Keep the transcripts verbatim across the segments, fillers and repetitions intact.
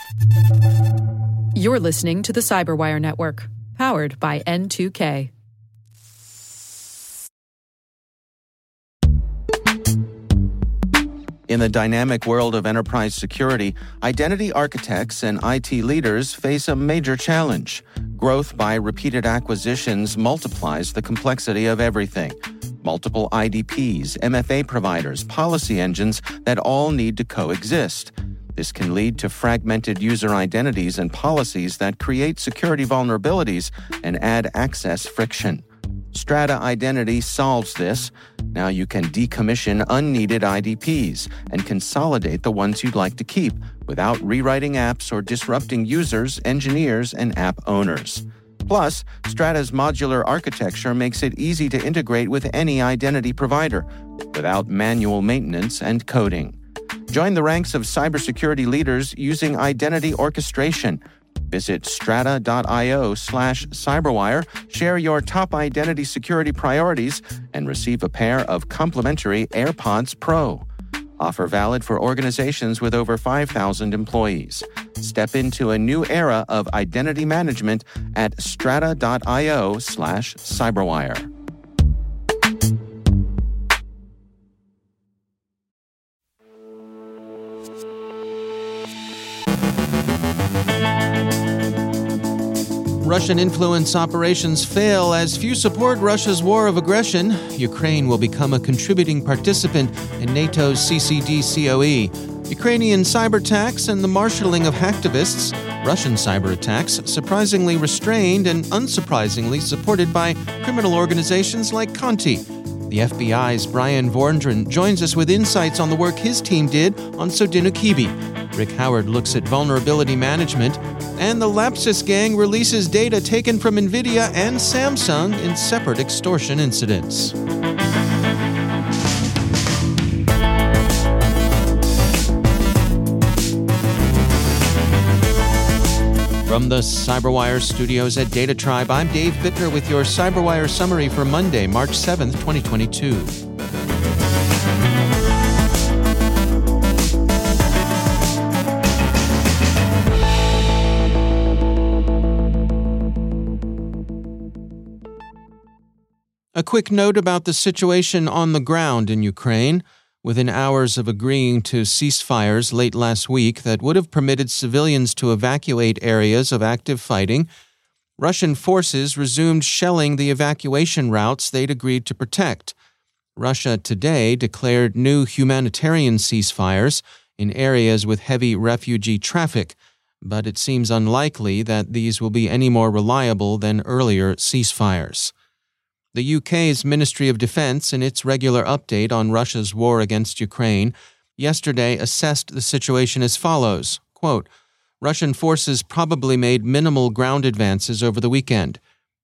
You're listening to the Cyberwire Network, powered by N two K. In the dynamic world of enterprise security, identity architects and I T leaders face a major challenge. Growth by repeated acquisitions multiplies the complexity of everything. Multiple I D Ps, M F A providers, policy engines that all need to coexist. This can lead to fragmented user identities and policies that create security vulnerabilities and add access friction. Strata Identity solves this. Now you can decommission unneeded I D Ps and consolidate the ones you'd like to keep without rewriting apps or disrupting users, engineers, and app owners. Plus, Strata's modular architecture makes it easy to integrate with any identity provider without manual maintenance and coding. Join the ranks of cybersecurity leaders using identity orchestration. Visit strata.io slash cyberwire, share your top identity security priorities, and receive a pair of complimentary AirPods Pro. Offer valid for organizations with over five thousand employees. Step into a new era of identity management at strata.io slash cyberwire. Russian influence operations fail as few support Russia's war of aggression. Ukraine will become a contributing participant in NATO's C C D C O E. Ukrainian cyber attacks and the marshalling of hacktivists. Russian cyber attacks surprisingly restrained and unsurprisingly supported by criminal organizations like Conti. The F B I's Brian Vorndran joins us with insights on the work his team did on Sodinokibi. Rick Howard looks at vulnerability management, and the Lapsus gang releases data taken from NVIDIA and Samsung in separate extortion incidents. From the Cyberwire studios at Data Tribe, I'm Dave Bittner with your Cyberwire summary for Monday, March seventh, twenty twenty-two. A quick note about the situation on the ground in Ukraine. Within hours of agreeing to ceasefires late last week that would have permitted civilians to evacuate areas of active fighting, Russian forces resumed shelling the evacuation routes they'd agreed to protect. Russia today declared new humanitarian ceasefires in areas with heavy refugee traffic, but it seems unlikely that these will be any more reliable than earlier ceasefires. The U K's Ministry of Defense, in its regular update on Russia's war against Ukraine, yesterday assessed the situation as follows, quote, Russian forces probably made minimal ground advances over the weekend.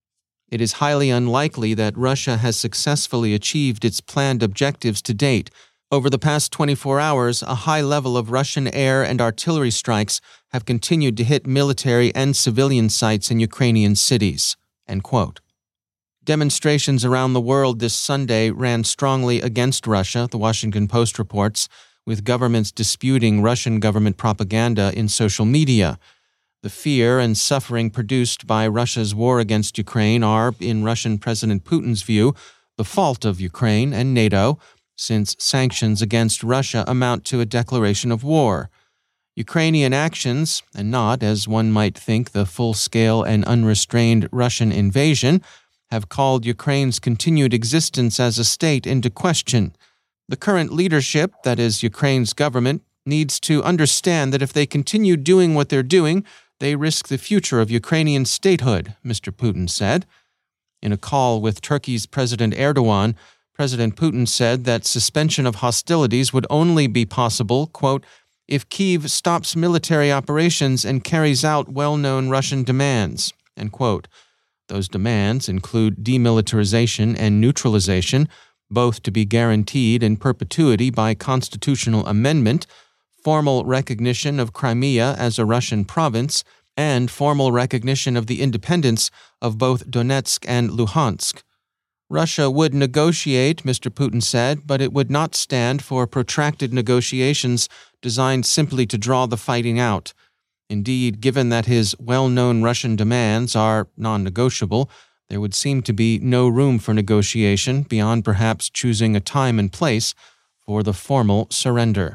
It is highly unlikely that Russia has successfully achieved its planned objectives to date. Over the past twenty-four hours, a high level of Russian air and artillery strikes have continued to hit military and civilian sites in Ukrainian cities, end quote. Demonstrations around the world this Sunday ran strongly against Russia, the Washington Post reports, with governments disputing Russian government propaganda in social media. The fear and suffering produced by Russia's war against Ukraine are, in Russian President Putin's view, the fault of Ukraine and NATO, since sanctions against Russia amount to a declaration of war. Ukrainian actions, and not, as one might think, the full-scale and unrestrained Russian invasion, have called Ukraine's continued existence as a state into question. The current leadership, that is, Ukraine's government, needs to understand that if they continue doing what they're doing, they risk the future of Ukrainian statehood, Mister Putin said. In a call with Turkey's President Erdogan, President Putin said that suspension of hostilities would only be possible, quote, if Kyiv stops military operations and carries out well-known Russian demands, end quote. Those demands include demilitarization and neutralization, both to be guaranteed in perpetuity by constitutional amendment, formal recognition of Crimea as a Russian province, and formal recognition of the independence of both Donetsk and Luhansk. Russia would negotiate, Mister Putin said, but it would not stand for protracted negotiations designed simply to draw the fighting out. Indeed, given that his well-known Russian demands are non-negotiable, there would seem to be no room for negotiation beyond perhaps choosing a time and place for the formal surrender.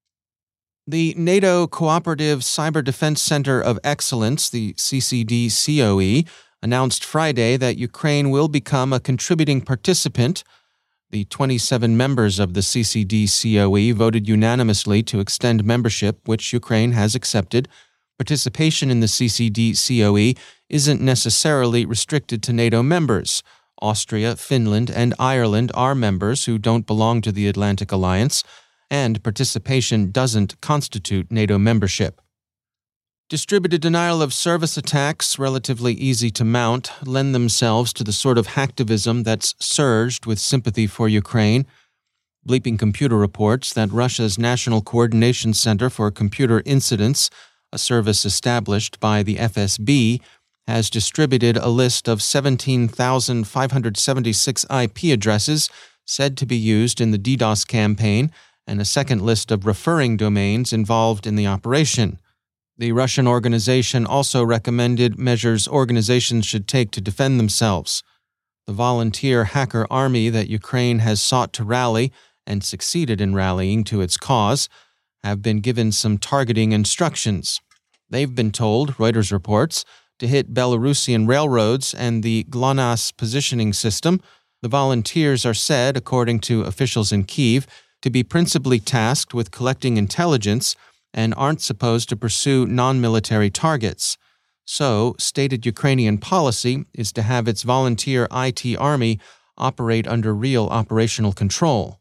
The NATO Cooperative Cyber Defense Center of Excellence, the C C D C O E, announced Friday that Ukraine will become a contributing participant. The twenty-seven members of the C C D C O E voted unanimously to extend membership, which Ukraine has accepted. Participation in the C C D C O E isn't necessarily restricted to NATO members. Austria, Finland, and Ireland are members who don't belong to the Atlantic Alliance, and participation doesn't constitute NATO membership. Distributed denial of service attacks, relatively easy to mount, lend themselves to the sort of hacktivism that's surged with sympathy for Ukraine. Bleeping Computer reports that Russia's National Coordination Center for Computer Incidents, a service established by the F S B, has distributed a list of seventeen thousand five hundred seventy-six I P addresses said to be used in the DDoS campaign, and a second list of referring domains involved in the operation. The Russian organization also recommended measures organizations should take to defend themselves. The volunteer hacker army that Ukraine has sought to rally and succeeded in rallying to its cause have been given some targeting instructions. They've been told, Reuters reports, to hit Belarusian railroads and the GLONASS positioning system. The volunteers are said, according to officials in Kyiv, to be principally tasked with collecting intelligence and aren't supposed to pursue non-military targets. So, stated Ukrainian policy is to have its volunteer I T army operate under real operational control.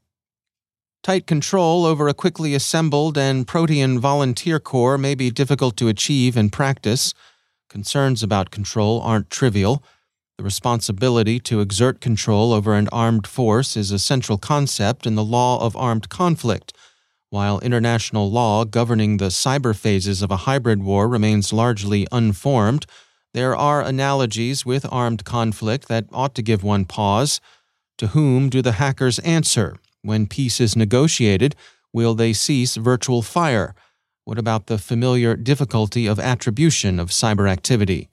Tight control over a quickly assembled and protean volunteer corps may be difficult to achieve in practice. Concerns about control aren't trivial. The responsibility to exert control over an armed force is a central concept in the law of armed conflict. While international law governing the cyber phases of a hybrid war remains largely unformed, there are analogies with armed conflict that ought to give one pause. To whom do the hackers answer? When peace is negotiated, will they cease virtual fire? What about the familiar difficulty of attribution of cyber activity?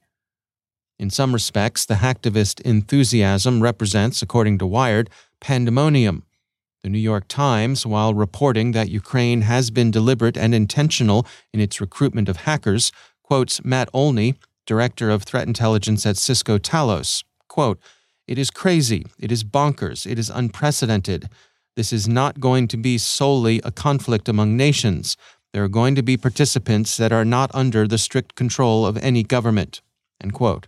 In some respects, the hacktivist enthusiasm represents, according to Wired, pandemonium. The New York Times, while reporting that Ukraine has been deliberate and intentional in its recruitment of hackers, quotes Matt Olney, director of threat intelligence at Cisco Talos, quote, "It is crazy, it is bonkers, it is unprecedented. This is not going to be solely a conflict among nations. There are going to be participants that are not under the strict control of any government," end quote.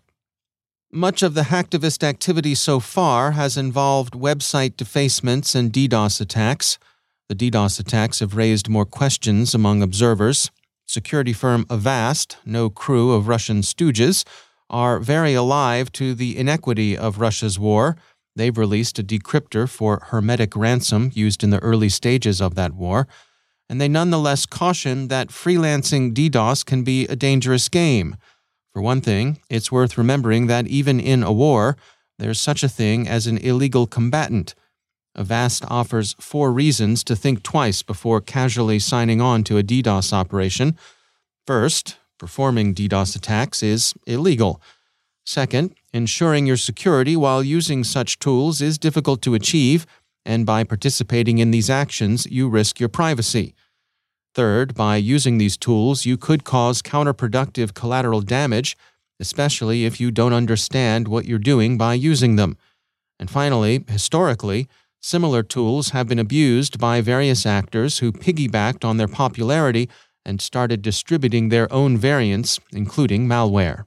Much of the hacktivist activity so far has involved website defacements and DDoS attacks. The DDoS attacks have raised more questions among observers. Security firm Avast, no crew of Russian stooges, are very alive to the inequity of Russia's war. They've released a decryptor for hermetic ransom used in the early stages of that war, and they nonetheless caution that freelancing DDoS can be a dangerous game. For one thing, it's worth remembering that even in a war, there's such a thing as an illegal combatant. Avast offers four reasons to think twice before casually signing on to a DDoS operation. First, performing DDoS attacks is illegal. Second, ensuring your security while using such tools is difficult to achieve, and by participating in these actions, you risk your privacy. Third, by using these tools, you could cause counterproductive collateral damage, especially if you don't understand what you're doing by using them. And finally, historically, similar tools have been abused by various actors who piggybacked on their popularity and started distributing their own variants, including malware.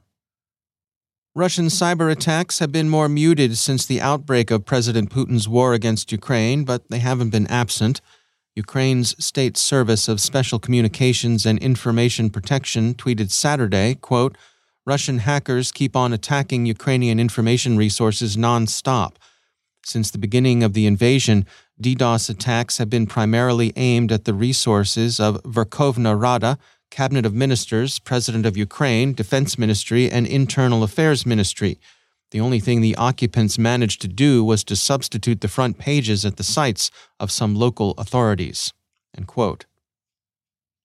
Russian cyber attacks have been more muted since the outbreak of President Putin's war against Ukraine, but they haven't been absent. Ukraine's State Service of Special Communications and Information Protection tweeted Saturday, quote, "Russian hackers keep on attacking Ukrainian information resources non-stop. Since the beginning of the invasion, DDoS attacks have been primarily aimed at the resources of Verkhovna Rada, Cabinet of Ministers, President of Ukraine, Defense Ministry, and Internal Affairs Ministry. The only thing the occupants managed to do was to substitute the front pages at the sites of some local authorities." End quote.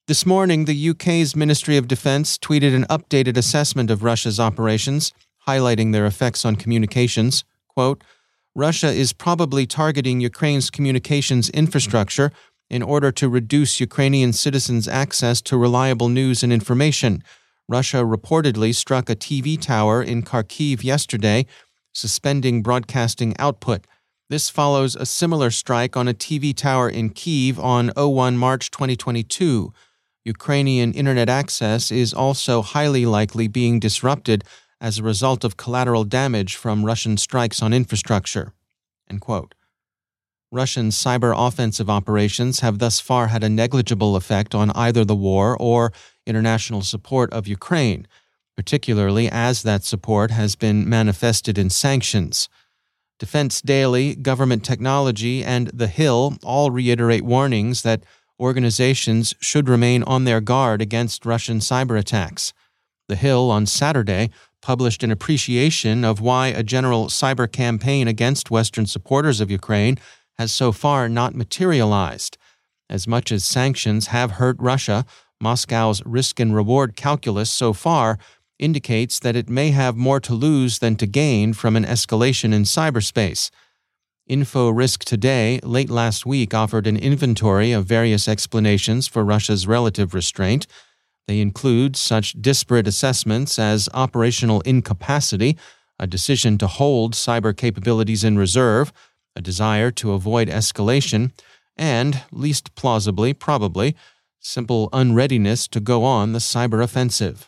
This morning, the U K's Ministry of Defense tweeted an updated assessment of Russia's operations, highlighting their effects on communications. Quote, Russia is probably targeting Ukraine's communications infrastructure in order to reduce Ukrainian citizens' access to reliable news and information. Russia reportedly struck a T V tower in Kharkiv yesterday, suspending broadcasting output. This follows a similar strike on a T V tower in Kyiv on the first of March twenty twenty-two. Ukrainian internet access is also highly likely being disrupted as a result of collateral damage from Russian strikes on infrastructure. End quote. Russian cyber offensive operations have thus far had a negligible effect on either the war or international support of Ukraine, particularly as that support has been manifested in sanctions. Defense Daily, Government Technology, and The Hill all reiterate warnings that organizations should remain on their guard against Russian cyber attacks. The Hill on Saturday published an appreciation of why a general cyber campaign against Western supporters of Ukraine has so far not materialized. As much as sanctions have hurt Russia, Moscow's risk and reward calculus so far indicates that it may have more to lose than to gain from an escalation in cyberspace. InfoRisk Today, late last week, offered an inventory of various explanations for Russia's relative restraint. They include such disparate assessments as operational incapacity, a decision to hold cyber capabilities in reserve, a desire to avoid escalation, and, least plausibly, probably, simple unreadiness to go on the cyber offensive.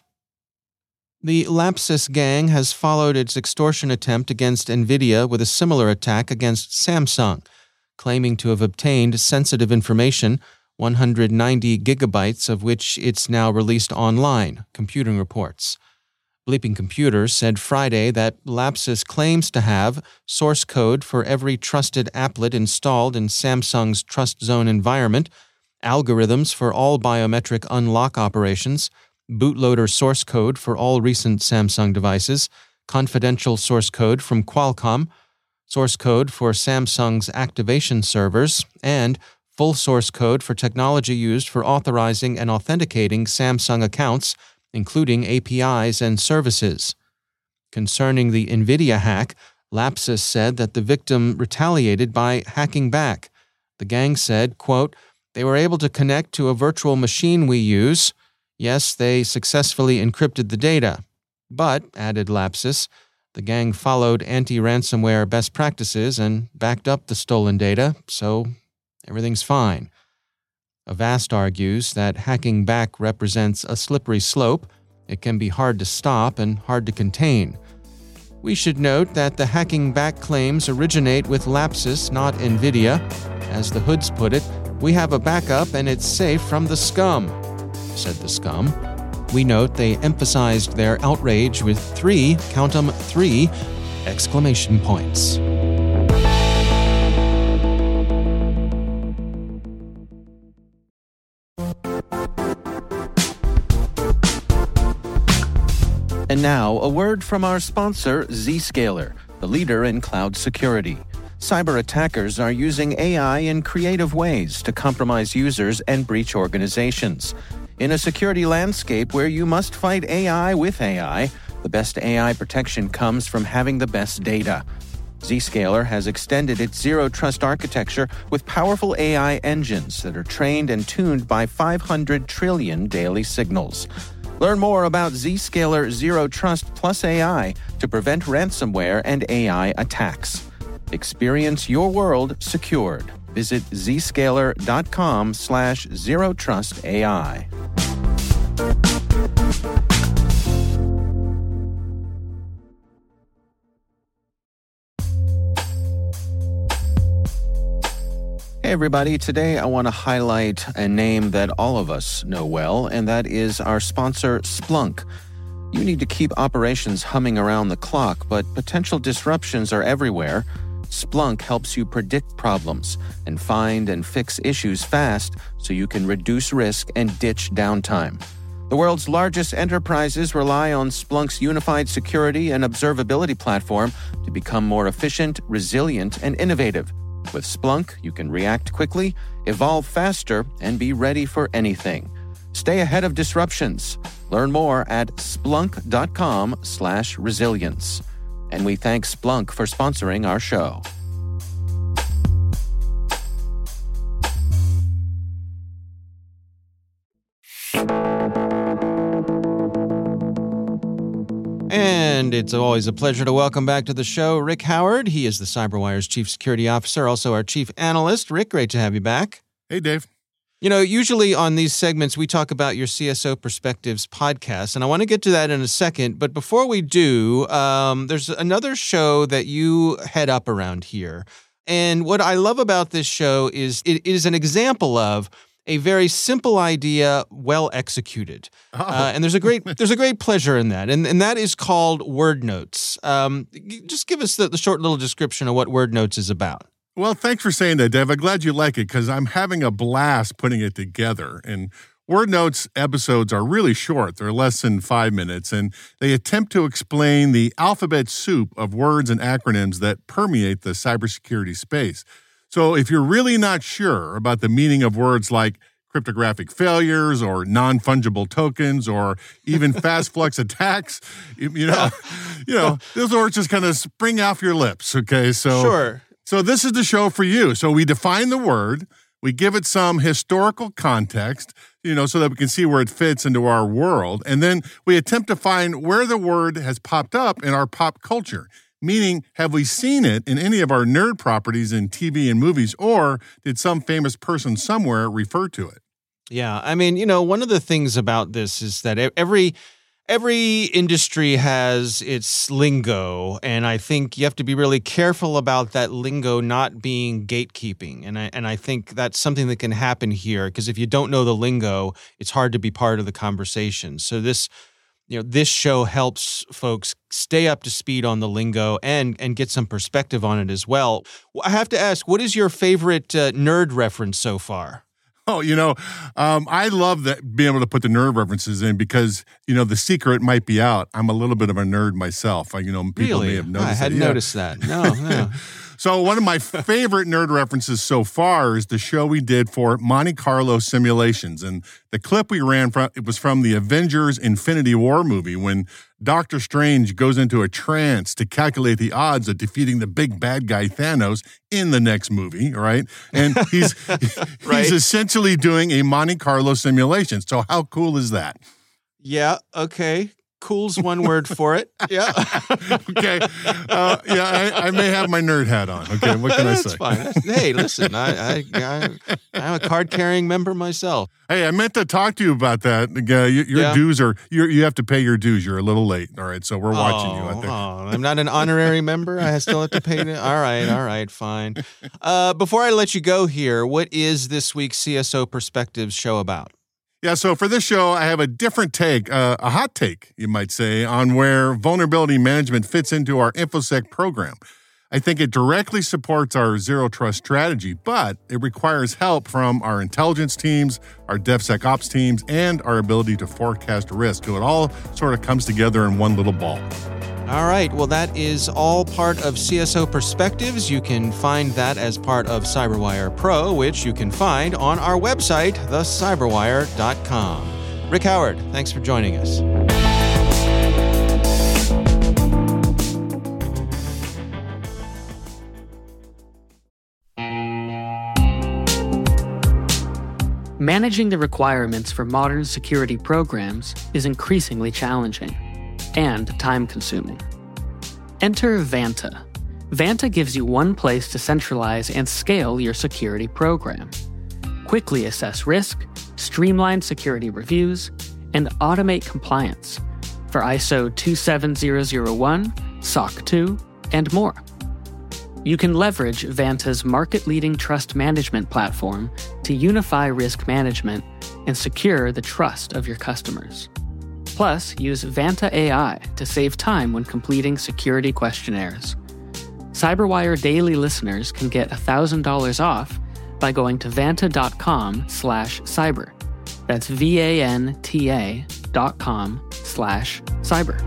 The Lapsus gang has followed its extortion attempt against NVIDIA with a similar attack against Samsung, claiming to have obtained sensitive information, one hundred ninety gigabytes of which it's now released online, computing reports. Bleeping Computers said Friday that Lapsus claims to have source code for every trusted applet installed in Samsung's TrustZone environment, algorithms for all biometric unlock operations, bootloader source code for all recent Samsung devices, confidential source code from Qualcomm, source code for Samsung's activation servers, and full source code for technology used for authorizing and authenticating Samsung accounts, including A P Is and services. Concerning the NVIDIA hack, Lapsus said that the victim retaliated by hacking back. The gang said, quote, they were able to connect to a virtual machine we use. Yes, they successfully encrypted the data. But, added Lapsus, the gang followed anti-ransomware best practices and backed up the stolen data, so everything's fine. Avast argues that hacking back represents a slippery slope. It can be hard to stop and hard to contain. We should note that the hacking back claims originate with Lapsus, not NVIDIA. As the hoods put it, we have a backup and it's safe from the scum, said the scum. We note they emphasized their outrage with three, count 'em, three, exclamation points. And now, a word from our sponsor, Zscaler, the leader in cloud security. Cyber attackers are using A I in creative ways to compromise users and breach organizations. In a security landscape where you must fight A I with A I, the best A I protection comes from having the best data. Zscaler has extended its zero-trust architecture with powerful A I engines that are trained and tuned by five hundred trillion daily signals. Learn more about Zscaler Zero Trust Plus A I to prevent ransomware and A I attacks. Experience your world secured. Visit zscaler.com slash zero trust AI. Hey everybody, today I want to highlight a name that all of us know well, and that is our sponsor, Splunk. You need to keep operations humming around the clock, but potential disruptions are everywhere. Splunk helps you predict problems and find and fix issues fast so you can reduce risk and ditch downtime. The world's largest enterprises rely on Splunk's unified security and observability platform to become more efficient, resilient, and innovative. With Splunk, you can react quickly, evolve faster, and be ready for anything. Stay ahead of disruptions. Learn more at splunk.com slash resilience. And we thank Splunk for sponsoring our show. And it's always a pleasure to welcome back to the show Rick Howard. He is the CyberWire's Chief Security Officer, also our Chief Analyst. Rick, great to have you back. Hey, Dave. You know, usually on these segments, we talk about your C S O Perspectives podcast, and I want to get to that in a second. But before we do, um, there's another show that you head up around here. And what I love about this show is it is an example of a very simple idea, well executed, oh. uh, and there's a great there's a great pleasure in that, and and that is called Word Notes. Um, just give us the, the short little description of what Word Notes is about. Well, thanks for saying that, Dave. I'm glad you like it because I'm having a blast putting it together. And Word Notes episodes are really short; they're less than five minutes, and they attempt to explain the alphabet soup of words and acronyms that permeate the cybersecurity space. So if you're really not sure about the meaning of words like cryptographic failures or non-fungible tokens or even fast flux attacks, you know, you know, those words just kind of spring off your lips. Okay, so sure. So this is the show for you. So we define the word, we give it some historical context, you know, so that we can see where it fits into our world, and then we attempt to find where the word has popped up in our pop culture. Meaning, have we seen it in any of our nerd properties in T V and movies, or did some famous person somewhere refer to it? Yeah, I mean, you know, one of the things about this is that every every industry has its lingo, and I think you have to be really careful about that lingo not being gatekeeping. And I and I think that's something that can happen here, because if you don't know the lingo, it's hard to be part of the conversation. So this You know, this show helps folks stay up to speed on the lingo and and get some perspective on it as well. I have to ask, what is your favorite uh, nerd reference so far? Oh, you know, um, I love that being able to put the nerd references in because, you know, the secret might be out. I'm a little bit of a nerd myself. I, you know, people really? may have noticed I hadn't that. noticed yeah. that. No, no. So one of my favorite nerd references so far is the show we did for Monte Carlo Simulations. And the clip we ran from, it was from the Avengers Infinity War movie when Doctor Strange goes into a trance to calculate the odds of defeating the big bad guy Thanos in the next movie, right? And he's right. he's essentially doing a Monte Carlo simulation. So how cool is that? Yeah, okay. Cool's one word for it. Yeah. okay. Uh, yeah, I, I may have my nerd hat on. Okay, what can I say? That's fine. That's, hey, listen, I, I, I, I'm a card-carrying member myself. Hey, I meant to talk to you about that. Uh, your your yeah. dues are, you're, you have to pay your dues. You're a little late. All right, so we're watching oh, you out there. Oh, I'm not an honorary member. I still have to pay. To, all right, all right, fine. Uh, before I let you go here, what is this week's C S O Perspectives show about? Yeah, so for this show, I have a different take, uh, a hot take, you might say, on where vulnerability management fits into our InfoSec program. I think it directly supports our zero trust strategy, but it requires help from our intelligence teams, our DevSecOps teams, and our ability to forecast risk. So it all sort of comes together in one little ball. All right. Well, that is all part of C S O Perspectives. You can find that as part of CyberWire Pro, which you can find on our website, the cyberwire dot com. Rick Howard, thanks for joining us. Managing the requirements for modern security programs is increasingly challenging and time-consuming. Enter Vanta. Vanta gives you one place to centralize and scale your security program. Quickly assess risk, streamline security reviews, and automate compliance for I S O two seven zero zero one, S O C two, and more. You can leverage Vanta's market-leading trust management platform to unify risk management and secure the trust of your customers. Plus, use Vanta A I to save time when completing security questionnaires. CyberWire Daily listeners can get one thousand dollars off by going to vanta.com slash cyber. That's V-A-N-T-A dot com slash cyber.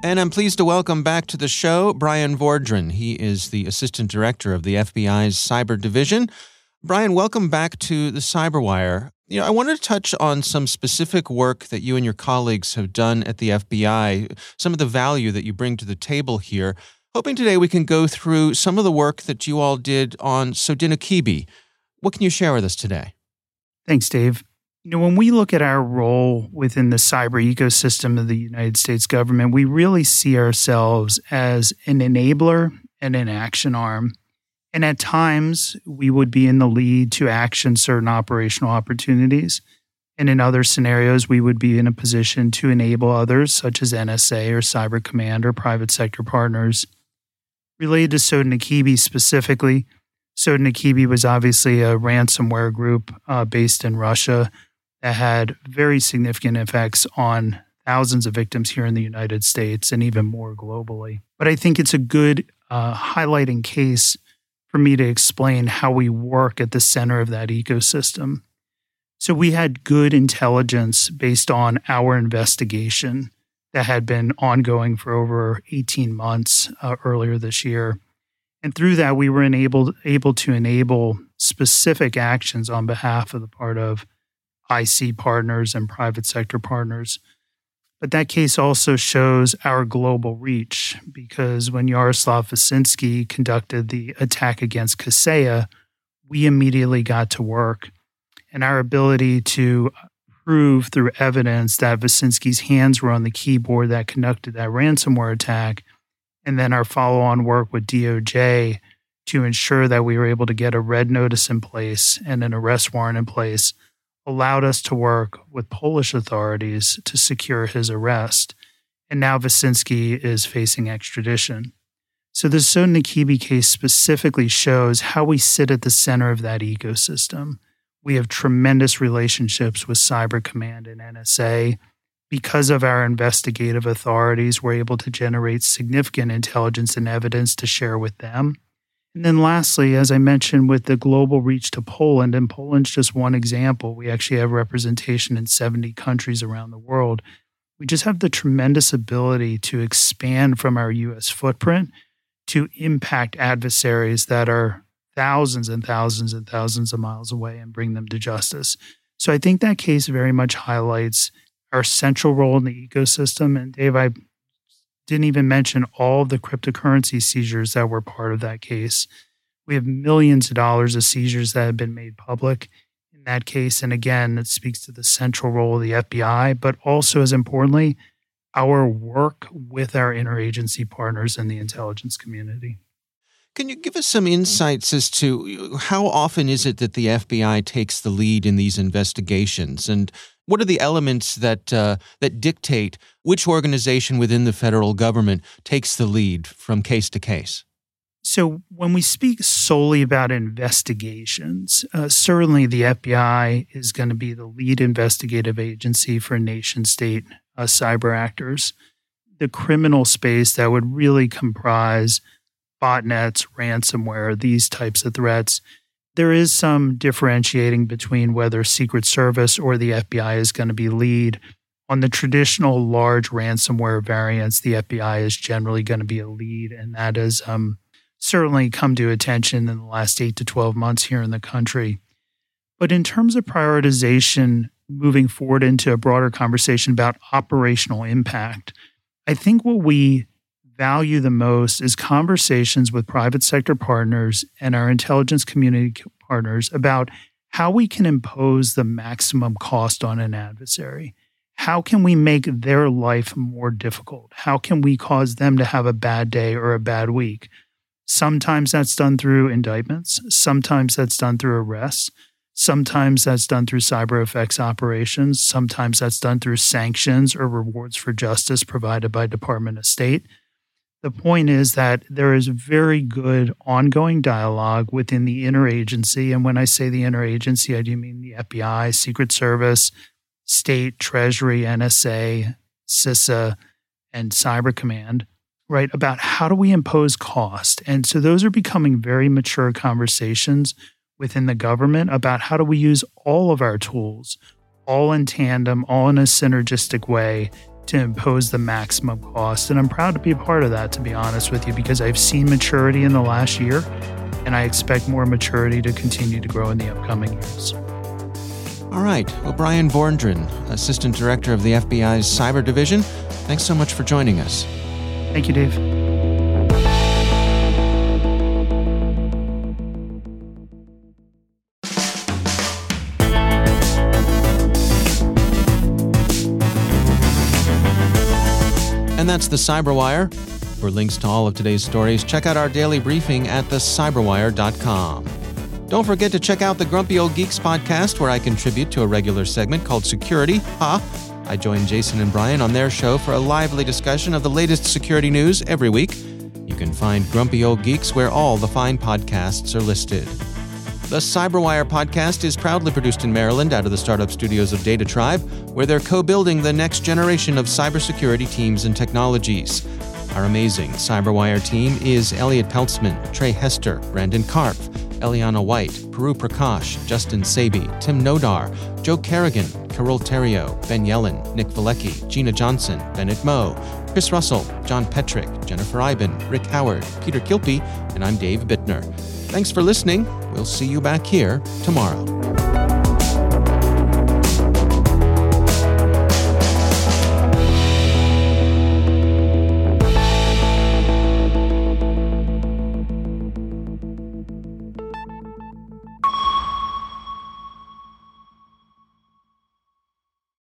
And I'm pleased to welcome back to the show Brian Vordran. He is the Assistant Director of the F B I's Cyber Division. Brian, welcome back to the CyberWire. You know, I wanted to touch on some specific work that you and your colleagues have done at the F B I, some of the value that you bring to the table here. Hoping today we can go through some of the work that you all did on Sodinokibi. What can you share with us today? Thanks, Dave. You know, when we look at our role within the cyber ecosystem of the United States government, we really see ourselves as an enabler and an action arm. And at times, we would be in the lead to action certain operational opportunities. And in other scenarios, we would be in a position to enable others, such as N S A or Cyber Command or private sector partners. Related to Sodinokibi specifically, Sodinokibi was obviously a ransomware group uh, based in Russia that had very significant effects on thousands of victims here in the United States and even more globally. But I think it's a good uh, highlighting case for me to explain how we work at the center of that ecosystem. So we had good intelligence based on our investigation that had been ongoing for over eighteen months uh, earlier this year. And through that, we were enabled, able to enable specific actions on behalf of the part of I C partners and private sector partners. But that case also shows our global reach, because when Yaroslav Vyszynski conducted the attack against Kaseya, we immediately got to work. And our ability to prove through evidence that Vyszynski's hands were on the keyboard that conducted that ransomware attack, and then our follow-on work with D O J to ensure that we were able to get a red notice in place and an arrest warrant in place, allowed us to work with Polish authorities to secure his arrest. And now Vyszynski is facing extradition. So the Sodinokibi case specifically shows how we sit at the center of that ecosystem. We have tremendous relationships with Cyber Command and N S A. Because of our investigative authorities, we're able to generate significant intelligence and evidence to share with them. And then lastly, as I mentioned, with the global reach to Poland, and Poland's just one example, we actually have representation in seventy countries around the world. We just have the tremendous ability to expand from our U S footprint to impact adversaries that are thousands and thousands and thousands of miles away and bring them to justice. So I think that case very much highlights our central role in the ecosystem. And Dave, I didn't even mention all of the cryptocurrency seizures that were part of that case. We have millions of dollars of seizures that have been made public in that case. And again, it speaks to the central role of the F B I, but also as importantly, our work with our interagency partners in the intelligence community. Can you give us some insights as to how often is it that the F B I takes the lead in these investigations? And what are the elements that uh, that dictate which organization within the federal government takes the lead from case to case? So when we speak solely about investigations, uh, certainly the F B I is going to be the lead investigative agency for nation-state uh, cyber actors. The criminal space that would really comprise botnets, ransomware, these types of threats, there is some differentiating between whether Secret Service or the F B I is going to be lead. On the traditional large ransomware variants, the F B I is generally going to be a lead, and that has um, certainly come to attention in the last eight to twelve months here in the country. But in terms of prioritization, moving forward into a broader conversation about operational impact, I think what we value the most is conversations with private sector partners and our intelligence community partners about how we can impose the maximum cost on an adversary. How can we make their life more difficult? How can we cause them to have a bad day or a bad week? Sometimes that's done through indictments. Sometimes that's done through arrests. Sometimes that's done through cyber effects operations. Sometimes that's done through sanctions or rewards for justice provided by Department of State. The point is that there is very good ongoing dialogue within the interagency. And when I say the interagency, I do mean the F B I, Secret Service, State, Treasury, N S A, CISA, and Cyber Command, right, about how do we impose cost. And so those are becoming very mature conversations within the government about how do we use all of our tools, all in tandem, all in a synergistic way, to impose the maximum cost. And I'm proud to be a part of that, to be honest with you, because I've seen maturity in the last year, and I expect more maturity to continue to grow in the upcoming years. All right. O'Brien Vorndran, Assistant Director of the F B I's Cyber Division, thanks so much for joining us. Thank you, Dave. And that's the Cyberwire. For links to all of today's stories, check out our daily briefing at the cyberwire dot com. Don't forget to check out the Grumpy Old Geeks podcast, where I contribute to a regular segment called Security. Ha! I join Jason and Brian on their show for a lively discussion of the latest security news every week. You can find Grumpy Old Geeks where all the fine podcasts are listed. The Cyberwire podcast is proudly produced in Maryland out of the startup studios of Data Tribe, where they're co-building the next generation of cybersecurity teams and technologies. Our amazing Cyberwire team is Elliot Peltzman, Trey Hester, Brandon Karpf, Eliana White, Puru Prakash, Justin Sabi, Tim Nodar, Joe Kerrigan, Carol Terrio, Ben Yellen, Nick Valecki, Gina Johnson, Bennett Moe, Chris Russell, John Petrick, Jennifer Iben, Rick Howard, Peter Kilpie, and I'm Dave Bittner. Thanks for listening. We'll see you back here tomorrow.